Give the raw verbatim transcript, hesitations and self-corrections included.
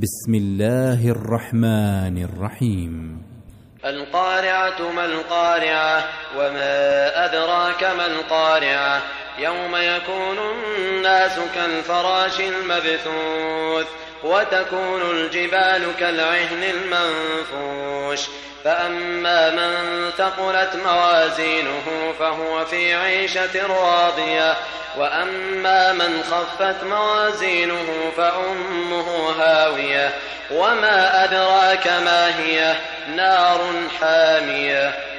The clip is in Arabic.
بسم الله الرحمن الرحيم. القارعة ما القارعة وما أدراك ما القارعة يوم يكون الناس كالفراش المبثوث وتكون الجبال كالعهن المنفوش فأما من ثقلت موازينه فهو في عيشة راضية وأما من خفت موازينه فأمه هاوية وما أدراك ما هي نار حامية.